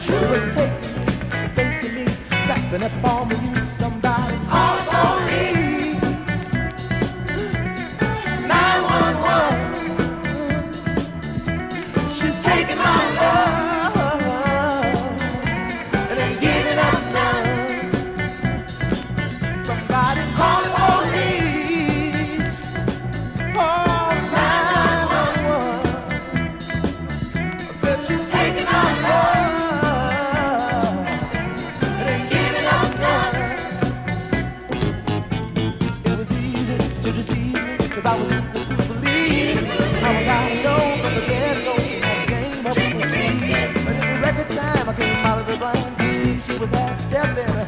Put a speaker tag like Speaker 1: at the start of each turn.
Speaker 1: She was taking me, faking me, slapping up on me, need somebody. Call the police. 911. She's taking my love and ain't giving up none. Somebody call the police. Oh, 911. I said she's taking my love and ain't giving up none. It was easy to deceive me, 'cause I was eager to believe. I was out alone from the get-go. I came up with a scheme. But in the record time, I came out of the blind to see she was half-stepping.